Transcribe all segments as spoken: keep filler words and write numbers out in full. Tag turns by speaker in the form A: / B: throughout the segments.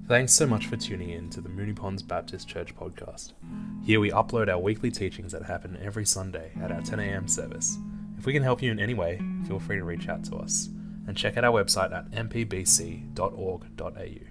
A: Thanks so much for tuning in to the Moonee Ponds Baptist Church podcast. Here we upload our weekly teachings that happen every Sunday at our ten a.m. service. If we can help you in any way, feel free to reach out to us and check out our website at m p b c dot org dot a u.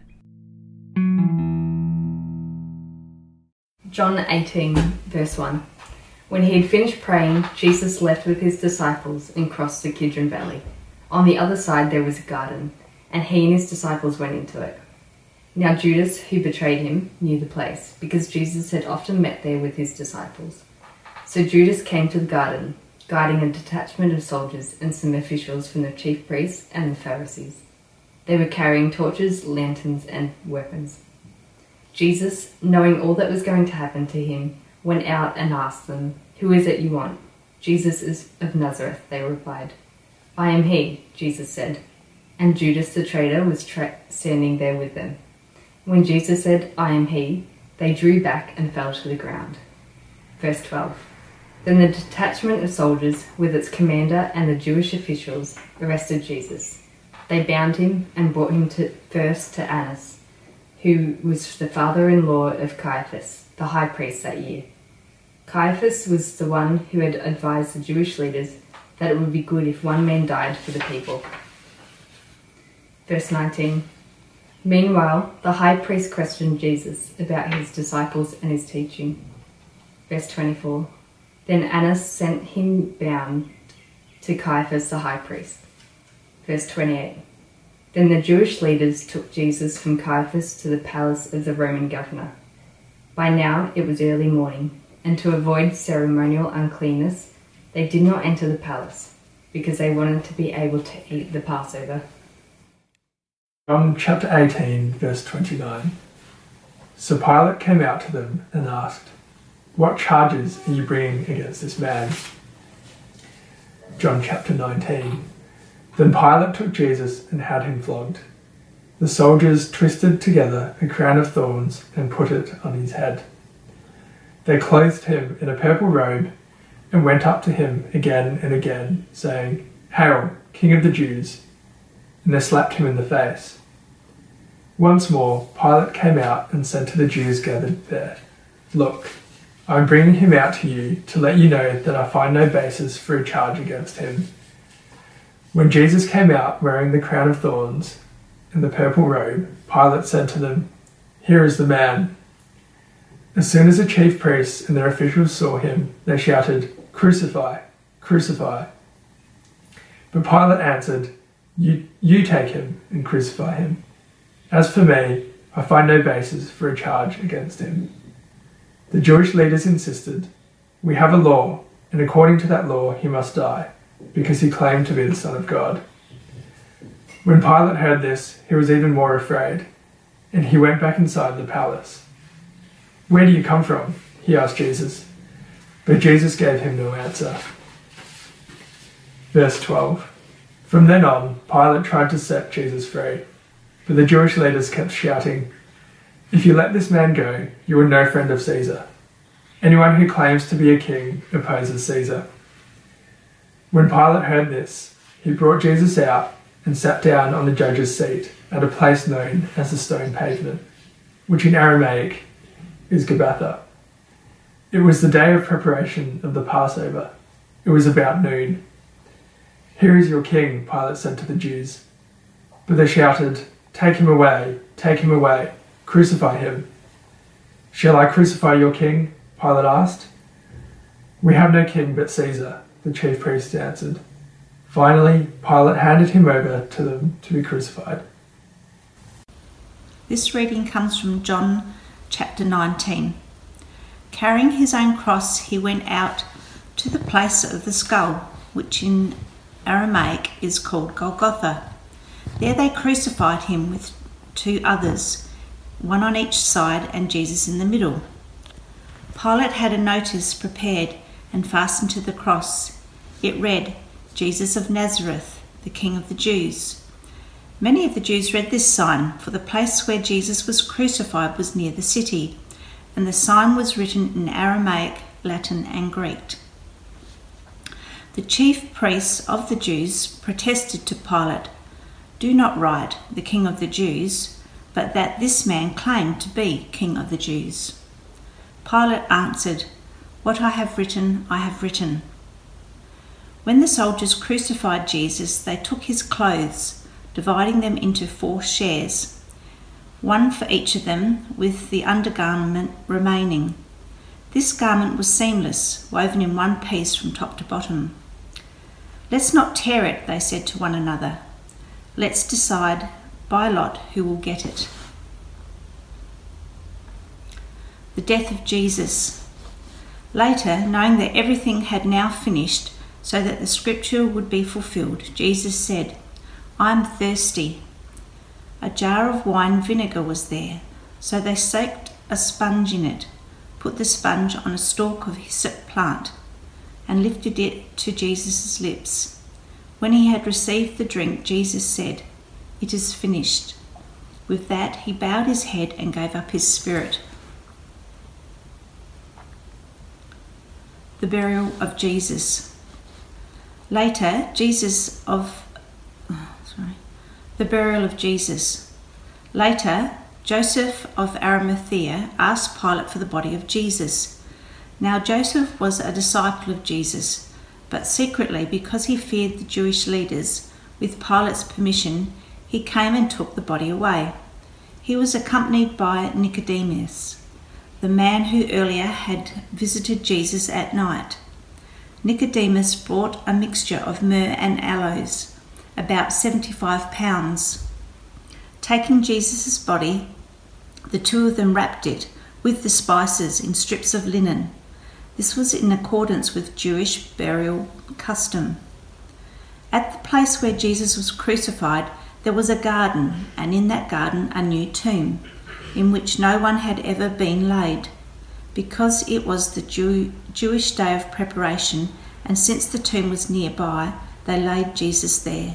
B: John eighteen, verse one. When he had finished praying, Jesus left with his disciples and crossed the Kidron Valley. On the other side there was a garden, and he and his disciples went into it. Now Judas, who betrayed him, knew the place, because Jesus had often met there with his disciples. So Judas came to the garden, guiding a detachment of soldiers and some officials from the chief priests and the Pharisees. They were carrying torches, lanterns, and weapons. Jesus, knowing all that was going to happen to him, went out and asked them, "Who is it you want?" "Jesus is of Nazareth," they replied. "I am he," Jesus said. And Judas the traitor was tra- standing there with them. When Jesus said, "I am he," they drew back and fell to the ground. Verse twelve. Then the detachment of soldiers, with its commander and the Jewish officials, arrested Jesus. They bound him and brought him to, first to Annas, who was the father-in-law of Caiaphas, the high priest that year. Caiaphas was the one who had advised the Jewish leaders that it would be good if one man died for the people. Verse nineteen. Meanwhile, the high priest questioned Jesus about his disciples and his teaching. Verse twenty-four. Then Annas sent him bound to Caiaphas the high priest. Verse twenty-eight. Then the Jewish leaders took Jesus from Caiaphas to the palace of the Roman governor. By now it was early morning, and to avoid ceremonial uncleanness, they did not enter the palace, because they wanted to be able to eat the Passover.
C: John chapter eighteen, verse twenty-nine. So Pilate came out to them and asked, "What charges are you bringing against this man?" John chapter nineteen. Then Pilate took Jesus and had him flogged. The soldiers twisted together a crown of thorns and put it on his head. They clothed him in a purple robe and went up to him again and again, saying, "Hail, King of the Jews!" And they slapped him in the face. Once more, Pilate came out and said to the Jews gathered there, "Look, I am bringing him out to you to let you know that I find no basis for a charge against him." When Jesus came out wearing the crown of thorns and the purple robe, Pilate said to them, "Here is the man." As soon as the chief priests and their officials saw him, they shouted, "Crucify! Crucify!" But Pilate answered, You, you take him and crucify him. As for me, I find no basis for a charge against him. The Jewish leaders insisted, "We have a law, and according to that law he must die, because he claimed to be the Son of God." When Pilate heard this, he was even more afraid, and he went back inside the palace. "Where do you come from?" he asked Jesus. But Jesus gave him no answer. Verse twelve. From then on, Pilate tried to set Jesus free, but the Jewish leaders kept shouting, "If you let this man go, you are no friend of Caesar. Anyone who claims to be a king opposes Caesar." When Pilate heard this, he brought Jesus out and sat down on the judge's seat at a place known as the Stone Pavement, which in Aramaic is Gabbatha. It was the day of preparation of the Passover. It was about noon. "Here is your king," Pilate said to the Jews. But they shouted, "Take him away, take him away, crucify him." "Shall I crucify your king?" Pilate asked. "We have no king but Caesar," the chief priest answered. Finally, Pilate handed him over to them to be crucified.
D: This reading comes from John chapter nineteen. Carrying his own cross, he went out to the place of the skull, which in Aramaic is called Golgotha. There they crucified him with two others, one on each side and Jesus in the middle. Pilate had a notice prepared and fastened to the cross. It read, "Jesus of Nazareth, the King of the Jews." Many of the Jews read this sign, for the place where Jesus was crucified was near the city, and the sign was written in Aramaic, Latin and Greek. The chief priests of the Jews protested to Pilate, "Do not write, 'the King of the Jews,' but that this man claimed to be King of the Jews. Pilate answered, "What I have written, I have written." When the soldiers crucified Jesus, they took his clothes, dividing them into four shares, one for each of them, with the undergarment remaining. This garment was seamless, woven in one piece from top to bottom. "Let's not tear it," they said to one another. "Let's decide by lot who will get it." The death of Jesus. Later, knowing that everything had now finished, so that the scripture would be fulfilled, Jesus said, "I am thirsty." A jar of wine vinegar was there, so they soaked a sponge in it, put the sponge on a stalk of hyssop plant, and lifted it to Jesus' lips. When he had received the drink, Jesus said, "It is finished." With that, he bowed his head and gave up his spirit. The burial of Jesus. Later, Jesus of oh, sorry, the burial of Jesus. Later, Joseph of Arimathea asked Pilate for the body of Jesus. Now Joseph was a disciple of Jesus, but secretly, because he feared the Jewish leaders, with Pilate's permission, he came and took the body away. He was accompanied by Nicodemus, the man who earlier had visited Jesus at night. Nicodemus brought a mixture of myrrh and aloes, about seventy-five pounds. Taking Jesus' body, the two of them wrapped it with the spices in strips of linen. This was in accordance with Jewish burial custom. At the place where Jesus was crucified, there was a garden, and in that garden a new tomb, in which no one had ever been laid. Because it was the Jew- Jewish day of preparation, and since the tomb was nearby, they laid Jesus there.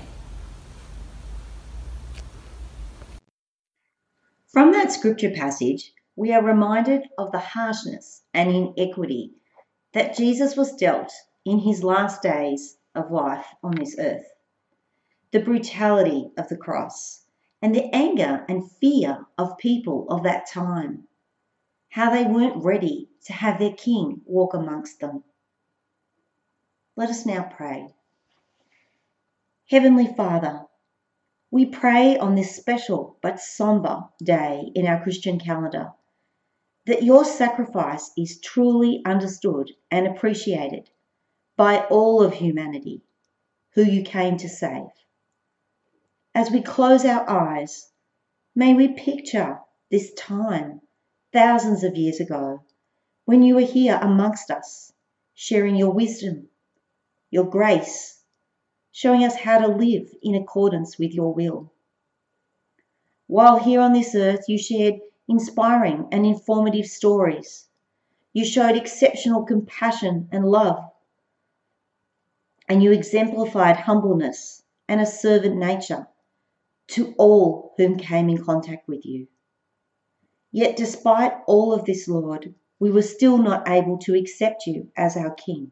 E: From that scripture passage, we are reminded of the harshness and inequity that Jesus was dealt in his last days of life on this earth, the brutality of the cross, and the anger and fear of people of that time, how they weren't ready to have their king walk amongst them. Let us now pray. Heavenly Father, we pray on this special but sombre day in our Christian calendar that your sacrifice is truly understood and appreciated by all of humanity who you came to save. As we close our eyes, may we picture this time thousands of years ago when you were here amongst us, sharing your wisdom, your grace, showing us how to live in accordance with your will. While here on this earth, you shared inspiring and informative stories. You showed exceptional compassion and love, and you exemplified humbleness and a servant nature to all whom came in contact with you. Yet despite all of this, Lord, we were still not able to accept you as our King.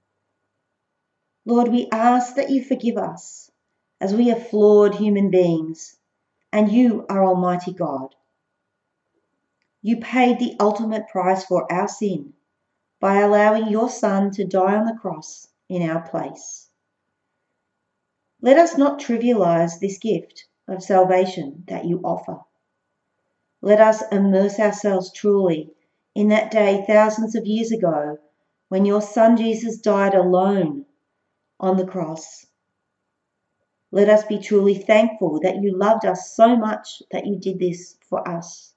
E: Lord, we ask that you forgive us, as we are flawed human beings, and you are Almighty God. You paid the ultimate price for our sin by allowing your Son to die on the cross in our place. Let us not trivialize this gift of salvation that you offer. Let us immerse ourselves truly in that day thousands of years ago when your Son Jesus died alone on the cross. Let us be truly thankful that you loved us so much that you did this for us.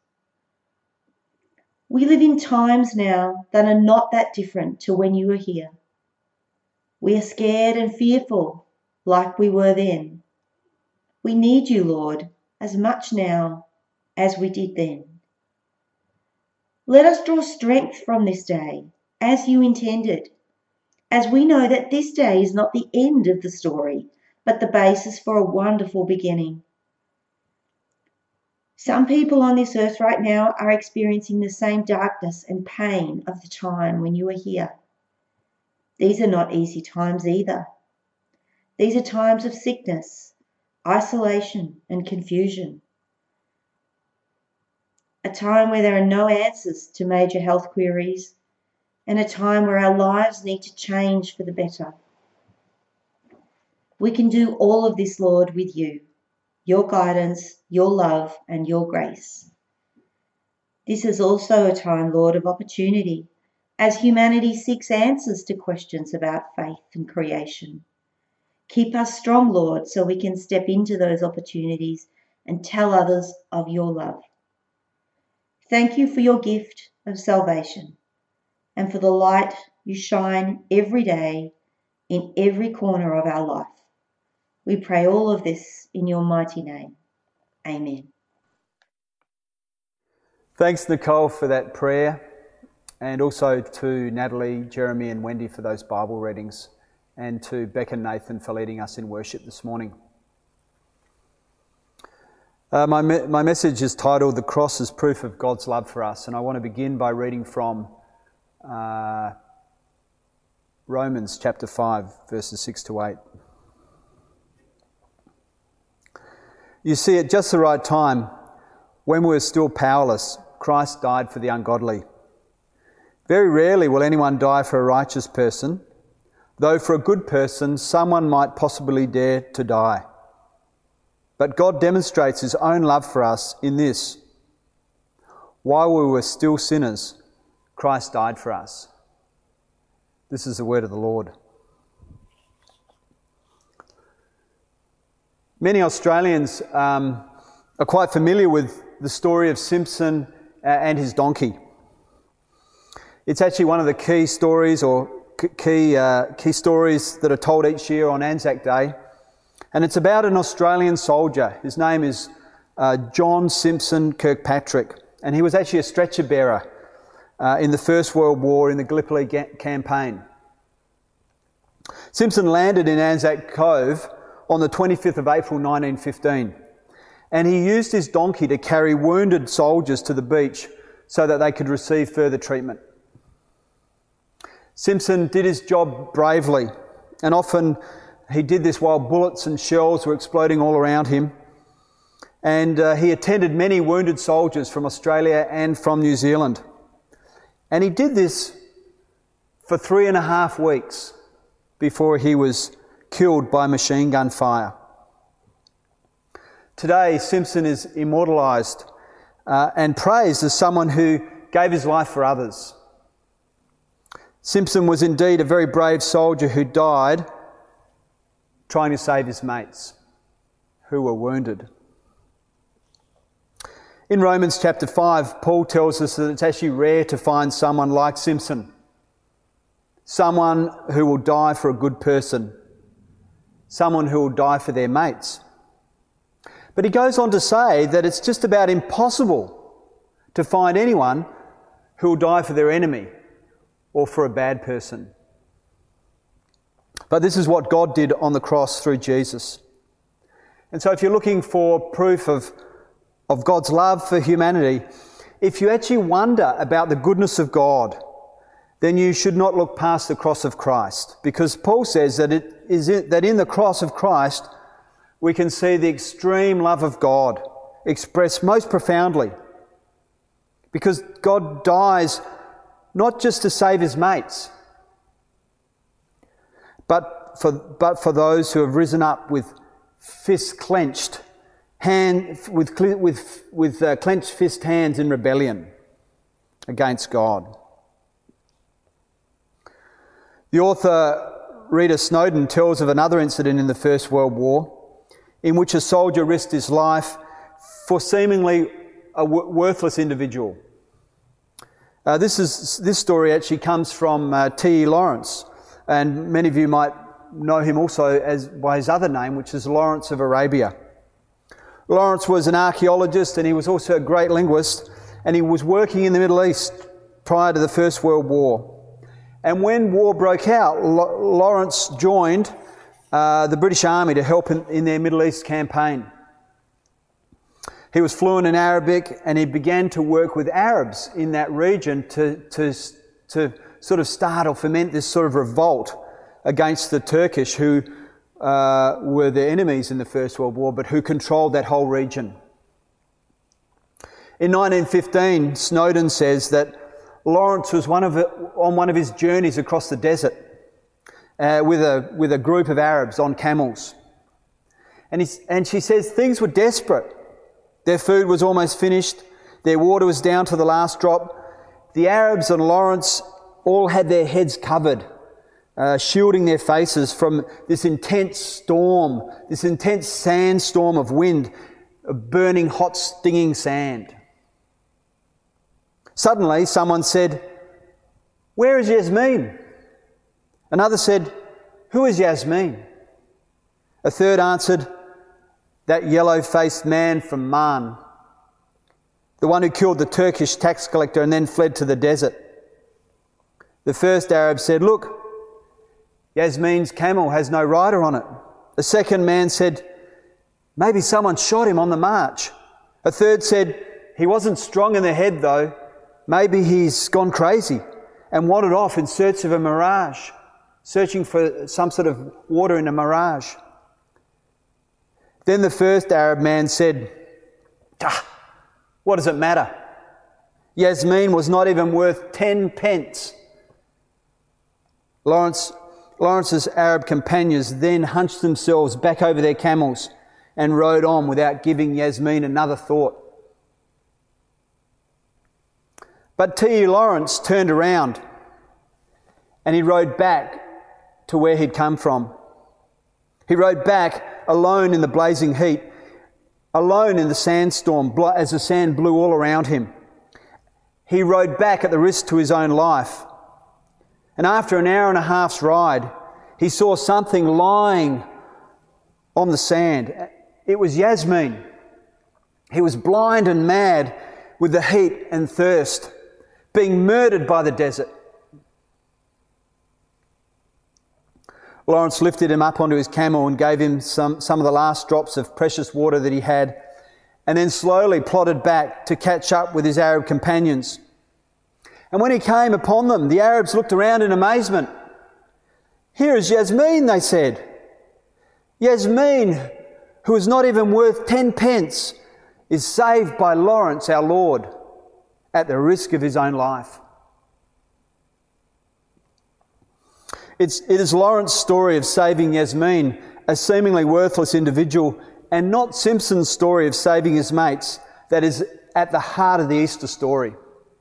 E: We live in times now that are not that different to when you were here. We are scared and fearful like we were then. We need you, Lord, as much now as we did then. Let us draw strength from this day as you intended, as we know that this day is not the end of the story, but the basis for a wonderful beginning. Some people on this earth right now are experiencing the same darkness and pain of the time when you were here. These are not easy times either. These are times of sickness, isolation, and confusion. a time where there are no answers to major health queries, and a time where our lives need to change for the better. We can do all of this, Lord, with you, your guidance, your love, and your grace. This is also a time, Lord, of opportunity, as humanity seeks answers to questions about faith and creation. Keep us strong, Lord, so we can step into those opportunities and tell others of your love. Thank you for your gift of salvation and for the light you shine every day in every corner of our life. We pray all of this in your mighty name. Amen.
F: Thanks, Nicole, for that prayer, and also to Natalie, Jeremy and Wendy for those Bible readings, and to Beck and Nathan for leading us in worship this morning. Uh, my, me- my message is titled "The Cross is Proof of God's Love for Us," and I want to begin by reading from uh, Romans chapter five, verses six to eight. You see, at just the right time, when we were still powerless, Christ died for the ungodly. Very rarely will anyone die for a righteous person, though for a good person someone might possibly dare to die. But God demonstrates his own love for us in this: while we were still sinners, Christ died for us. This is the word of the Lord. Many Australians um, are quite familiar with the story of Simpson uh, and his donkey. It's actually one of the key stories or key uh, key stories that are told each year on Anzac Day, and it's about an Australian soldier. His name is uh, John Simpson Kirkpatrick, and he was actually a stretcher bearer uh, in the First World War in the Gallipoli ga- campaign. Simpson landed in Anzac Cove on the twenty-fifth of April nineteen fifteen, and he used his donkey to carry wounded soldiers to the beach so that they could receive further treatment. Simpson did his job bravely, and often he did this while bullets and shells were exploding all around him. And uh, he attended many wounded soldiers from Australia and from New Zealand. And he did this for three and a half weeks before he was killed by machine gun fire. Today, Simpson is immortalised uh, and praised as someone who gave his life for others. Simpson was indeed a very brave soldier who died trying to save his mates who were wounded. In Romans chapter five, Paul tells us that it's actually rare to find someone like Simpson, someone who will die for a good person, someone who will die for their mates. But he goes on to say that it's just about impossible to find anyone who will die for their enemy or for a bad person. But this is what God did on the cross through Jesus. And so if you're looking for proof of, of God's love for humanity, if you actually wonder about the goodness of God, then you should not look past the cross of Christ, because Paul says that it is in, that in the cross of Christ we can see the extreme love of God expressed most profoundly, because God dies not just to save his mates, but for but for those who have risen up with fists clenched, hand with with with uh, clenched fist hands in rebellion against God. The author Rita Snowden tells of another incident in the First World War in which a soldier risked his life for seemingly a w- worthless individual. Uh, this is this story actually comes from uh, T E Lawrence, and many of you might know him also as by his other name, which is Lawrence of Arabia. Lawrence was an archaeologist, and he was also a great linguist, and he was working in the Middle East prior to the First World War. And when war broke out, L- Lawrence joined uh, the British Army to help in, in their Middle East campaign. He was fluent in Arabic, and he began to work with Arabs in that region to, to, to sort of start or foment this sort of revolt against the Turkish, who uh, were their enemies in the First World War, but who controlled that whole region. In nineteen fifteen, Snowden says that Lawrence was one of the, on one of his journeys across the desert uh, with a with a group of Arabs on camels. And, he's, and she says things were desperate. Their food was almost finished. Their water was down to the last drop. The Arabs and Lawrence all had their heads covered, uh, shielding their faces from this intense storm, this intense sandstorm of wind, of burning hot, stinging sand. Suddenly, someone said, "Where is Yasmin?" Another said, "Who is Yasmin?" A third answered, "That yellow-faced man from Man, the one who killed the Turkish tax collector and then fled to the desert." The first Arab said, "Look, Yasmin's camel has no rider on it." The second man said, "Maybe someone shot him on the march." A third said, "He wasn't strong in the head though. Maybe he's gone crazy and wandered off in search of a mirage, searching for some sort of water in a mirage." Then the first Arab man said, "Ah, what does it matter? Yasmin was not even worth ten pence." Lawrence, Lawrence's Arab companions then hunched themselves back over their camels and rode on without giving Yasmin another thought. But T E Lawrence turned around and he rode back to where he'd come from. He rode back alone in the blazing heat, alone in the sandstorm as the sand blew all around him. He rode back at the risk to his own life. And after an hour and a half's ride, he saw something lying on the sand. It was Yasmin. He was blind and mad with the heat and thirst, being murdered by the desert. Lawrence lifted him up onto his camel and gave him some, some of the last drops of precious water that he had, and then slowly plodded back to catch up with his Arab companions. And when he came upon them, the Arabs looked around in amazement. "Here is Yasmin," they said. "Yasmin, who is not even worth ten pence, is saved by Lawrence, our Lord, at the risk of his own life." It's, it is Lawrence's story of saving Yasmin, a seemingly worthless individual, and not Simpson's story of saving his mates, that is at the heart of the Easter story.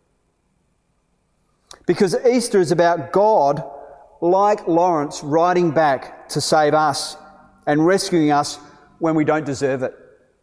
F: Because Easter is about God, like Lawrence, riding back to save us and rescuing us when we don't deserve it.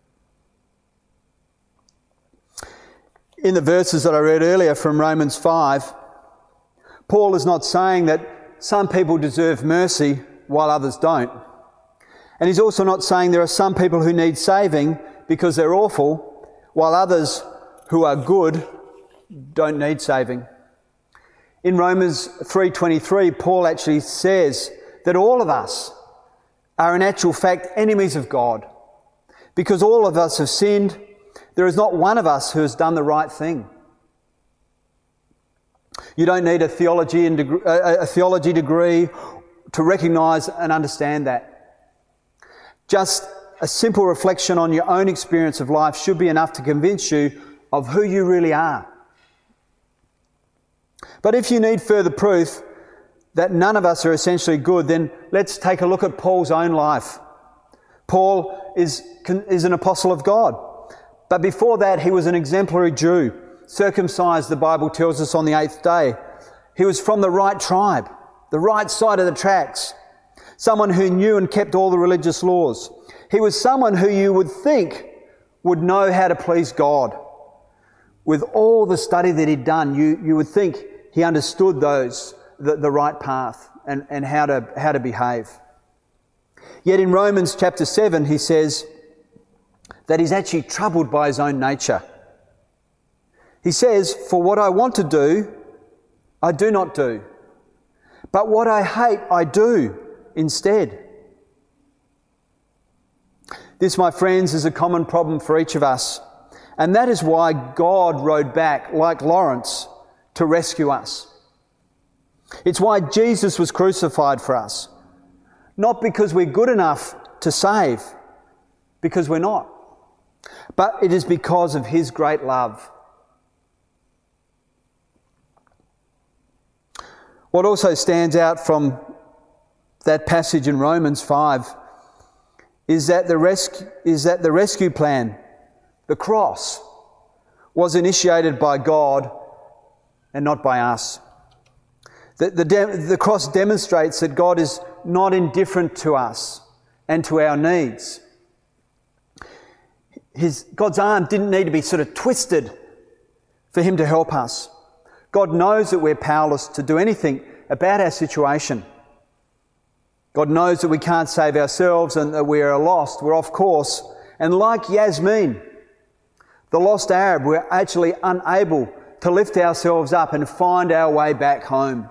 F: In the verses that I read earlier from Romans five, Paul is not saying that some people deserve mercy while others don't. And he's also not saying there are some people who need saving because they're awful, while others who are good don't need saving. In Romans three twenty-three, Paul actually says that all of us are in actual fact enemies of God. Because all of us have sinned, there is not one of us who has done the right thing. You don't need a theology, and deg- a theology degree to recognise and understand that. Just a simple reflection on your own experience of life should be enough to convince you of who you really are. But if you need further proof that none of us are essentially good, then let's take a look at Paul's own life. Paul is, is an apostle of God. But before that, he was an exemplary Jew, circumcised, the Bible tells us, on the eighth day. He was from the right tribe, the right side of the tracks, someone who knew and kept all the religious laws. He was someone who you would think would know how to please God. With all the study that he'd done, you, you would think he understood those, the, the right path and, and how to, how to behave. Yet in Romans chapter seven, he says that he's actually troubled by his own nature. He says, "For what I want to do, I do not do. But what I hate, I do instead." This, my friends, is a common problem for each of us. And that is why God rode back, like Lawrence, to rescue us. It's why Jesus was crucified for us. Not because we're good enough to save, because we're not. but it is because of his great love. What also stands out from that passage in Romans five is that the rescue, is that the rescue plan, the cross, was initiated by God and not by us. The, the, de- the cross demonstrates that God is not indifferent to us and to our needs. His, God's arm didn't need to be sort of twisted for him to help us. God knows that we're powerless to do anything about our situation. God knows that we can't save ourselves and that we are lost, we're off course. And like Yasmin, the lost Arab, we're actually unable to lift ourselves up and find our way back home.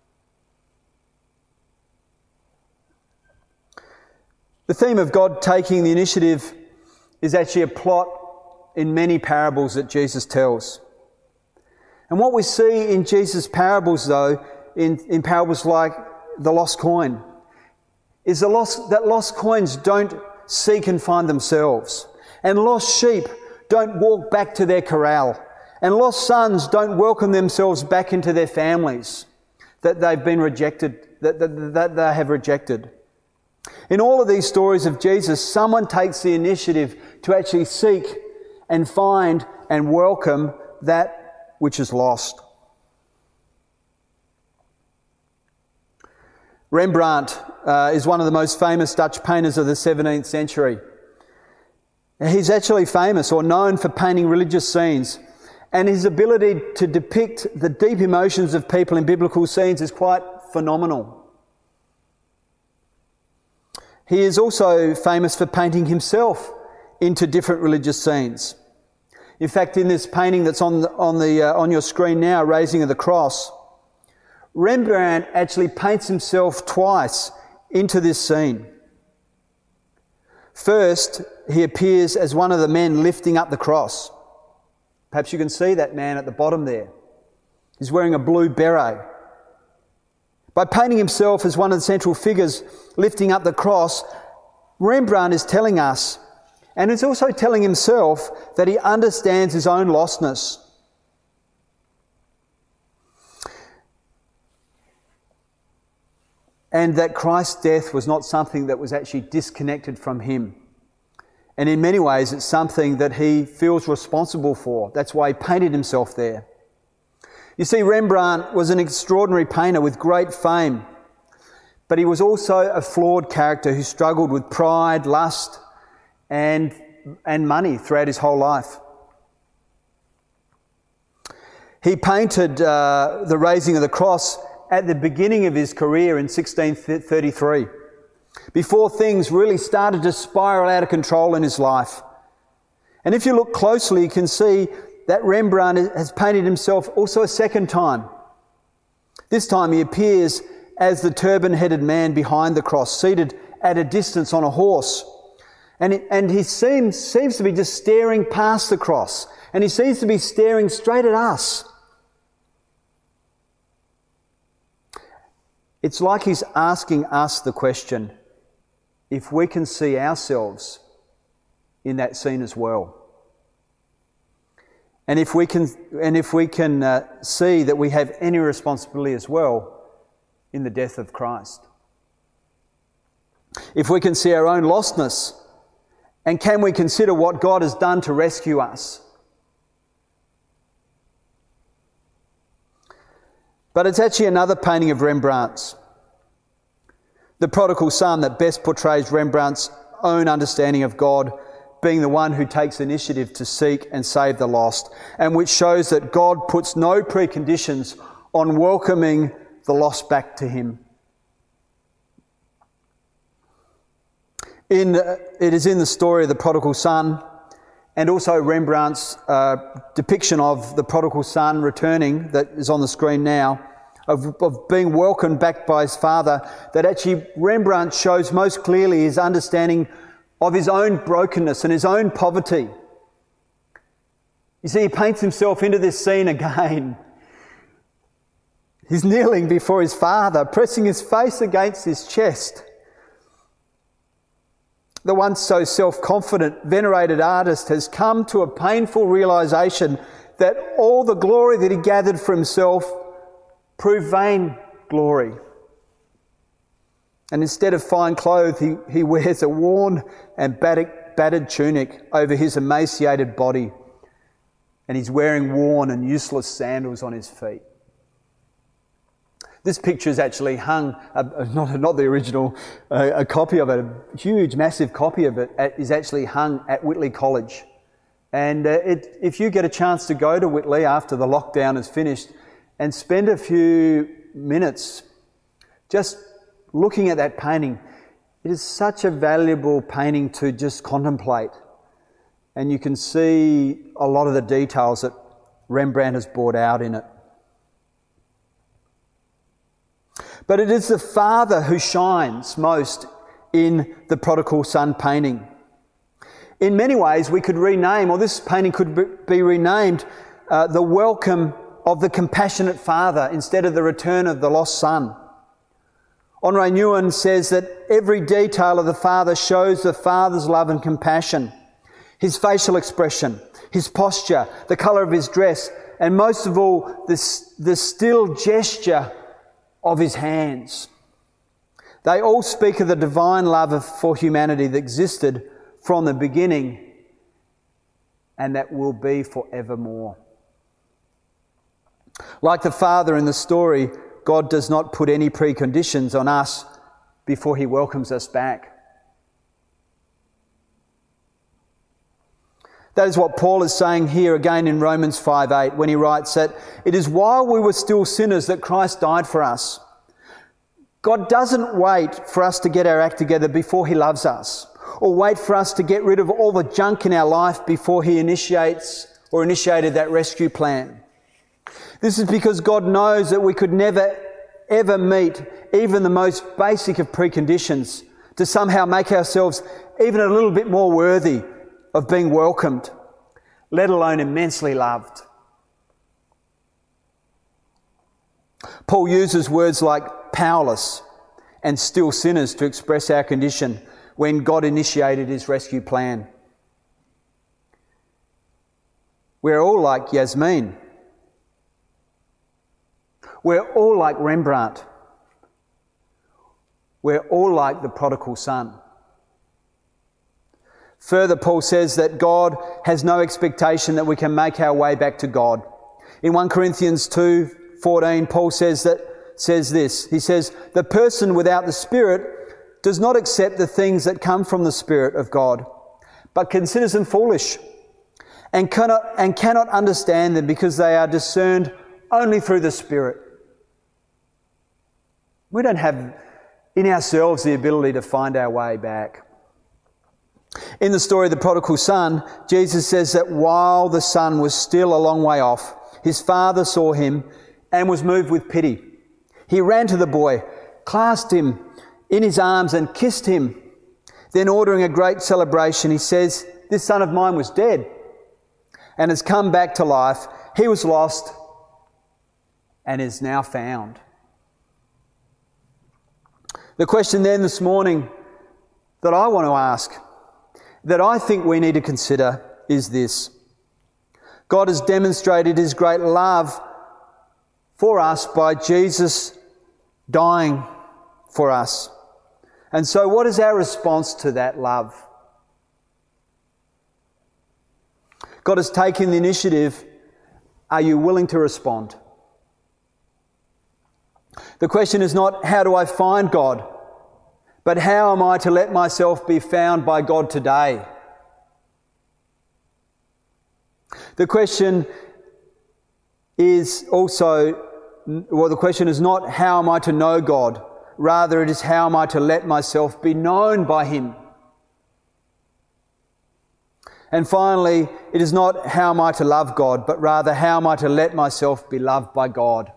F: The theme of God taking the initiative is actually a plot in many parables that Jesus tells. And what we see in Jesus' parables, though, in, in parables like the lost coin, is the lost, that lost coins don't seek and find themselves. And lost sheep don't walk back to their corral. And lost sons don't welcome themselves back into their families that they've been rejected, that, that, that they have rejected. In all of these stories of Jesus, someone takes the initiative to actually seek and find and welcome that which is lost. Rembrandt uh, is one of the most famous Dutch painters of the seventeenth century. He's actually famous or known for painting religious scenes, and his ability to depict the deep emotions of people in biblical scenes is quite phenomenal. He is also famous for painting himself into different religious scenes. In fact, in this painting that's on the, on the uh, on your screen now, Raising of the Cross, Rembrandt actually paints himself twice into this scene. First, he appears as one of the men lifting up the cross. Perhaps you can see that man at the bottom there. He's wearing a blue beret. By painting himself as one of the central figures lifting up the cross, Rembrandt is telling us, and is also telling himself, that he understands his own lostness. And that Christ's death was not something that was actually disconnected from him. And in many ways, it's something that he feels responsible for. That's why he painted himself there. You see, Rembrandt was an extraordinary painter with great fame, but he was also a flawed character who struggled with pride, lust, and, and money throughout his whole life. He painted uh, the Raising of the Cross at the beginning of his career in sixteen thirty-three, before things really started to spiral out of control in his life. And if you look closely, you can see that Rembrandt has painted himself also a second time. This time he appears as the turban-headed man behind the cross, seated at a distance on a horse. And, it, and he seems, seems to be just staring past the cross. And he seems to be staring straight at us. It's like he's asking us the question if we can see ourselves in that scene as well. And if we can, and if we can uh, see that we have any responsibility as well in the death of Christ. If we can see our own lostness, and can we consider what God has done to rescue us? But it's actually another painting of Rembrandt's, the prodigal son, that best portrays Rembrandt's own understanding of God, being the one who takes initiative to seek and save the lost, and which shows that God puts no preconditions on welcoming the lost back to him. In, uh, it is in the story of the prodigal son, and also Rembrandt's uh, depiction of the prodigal son returning, that is on the screen now, of, of being welcomed back by his father, that actually Rembrandt shows most clearly his understanding of his own brokenness and his own poverty. You see, he paints himself into this scene again. He's kneeling before his father, pressing his face against his chest. the once so self-confident, venerated artist has come to a painful realisation that all the glory that he gathered for himself proved vain glory. And instead of fine clothes, he, he wears a worn and battered, battered tunic over his emaciated body, and he's wearing worn and useless sandals on his feet. This picture is actually hung, uh, not, not the original, uh, a copy of it, a huge, massive copy of it at, is actually hung at Whitley College. And uh, it, if you get a chance to go to Whitley after the lockdown is finished and spend a few minutes just looking at that painting, it is such a valuable painting to just contemplate. And you can see a lot of the details that Rembrandt has brought out in it. But it is the father who shines most in the prodigal son painting. In many ways, we could rename, or this painting could be renamed, uh, the welcome of the compassionate father instead of the return of the lost son. Henri Nouwen says that every detail of the father shows the father's love and compassion. His facial expression, his posture, the colour of his dress, and most of all, this, the still gesture of his hands. They all speak of the divine love of, for humanity that existed from the beginning and that will be forevermore. Like the father in the story, God does not put any preconditions on us before he welcomes us back. That is what Paul is saying here again in Romans five eight when he writes that it is while we were still sinners that Christ died for us. God doesn't wait for us to get our act together before he loves us, or wait for us to get rid of all the junk in our life before he initiates or initiated that rescue plan. This is because God knows that we could never ever meet even the most basic of preconditions to somehow make ourselves even a little bit more worthy of being welcomed, let alone immensely loved. Paul uses words like powerless and still sinners to express our condition when God initiated his rescue plan. We're all like Yasmin. We're all like Rembrandt. We're all like the prodigal son. Further, Paul says that God has no expectation that we can make our way back to God. In First Corinthians two fourteen, Paul says that says this. He says, "The person without the Spirit does not accept the things that come from the Spirit of God, but considers them foolish, and cannot and cannot understand them because they are discerned only through the Spirit." We don't have in ourselves the ability to find our way back. In the story of the prodigal son, Jesus says that while the son was still a long way off, his father saw him and was moved with pity. He ran to the boy, clasped him in his arms and kissed him. Then, ordering a great celebration, he says, "This son of mine was dead and has come back to life. He was lost and is now found." The question then this morning that I want to ask, that I think we need to consider, is this. God has demonstrated his great love for us by Jesus dying for us. And so what is our response to that love? God has taken the initiative. Are you willing to respond? The question is not, how do I find God? But how am I to let myself be found by God today? The question is also, well, the question is not how am I to know God? Rather, it is how am I to let myself be known by him? And finally, it is not how am I to love God, but rather how am I to let myself be loved by God?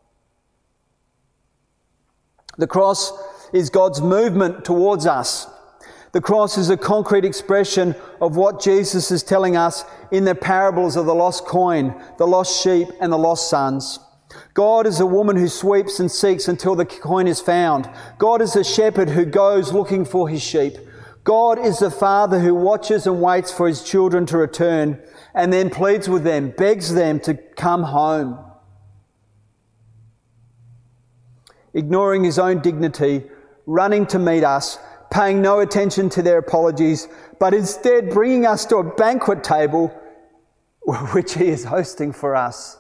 F: The cross is God's movement towards us. The cross is a concrete expression of what Jesus is telling us in the parables of the lost coin, the lost sheep, and the lost sons. God is a woman who sweeps and seeks until the coin is found. God is a shepherd who goes looking for his sheep. God is the Father who watches and waits for his children to return and then pleads with them, begs them to come home. Ignoring his own dignity, running to meet us, paying no attention to their apologies, but instead bringing us to a banquet table which he is hosting for us.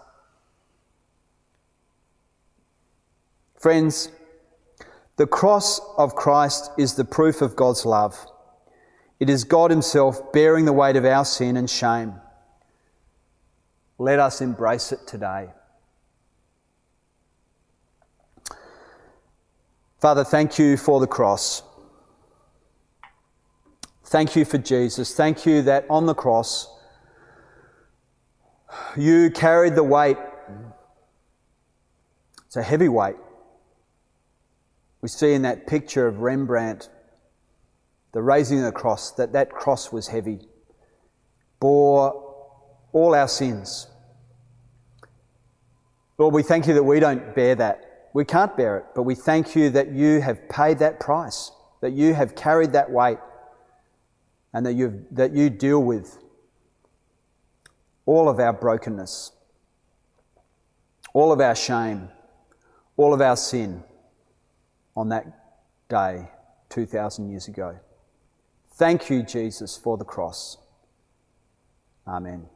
F: Friends, the cross of Christ is the proof of God's love. It is God himself bearing the weight of our sin and shame. Let us embrace it today. Father, thank you for the cross. Thank you for Jesus. Thank you that on the cross you carried the weight. It's a heavy weight. We see in that picture of Rembrandt, the raising of the cross, that that cross was heavy, bore all our sins. Lord, we thank you that we don't bear that. We can't bear it, but we thank you that you have paid that price, that you have carried that weight, and that you that you deal with all of our brokenness, all of our shame, all of our sin on that day two thousand years ago. Thank you, Jesus, for the cross. Amen.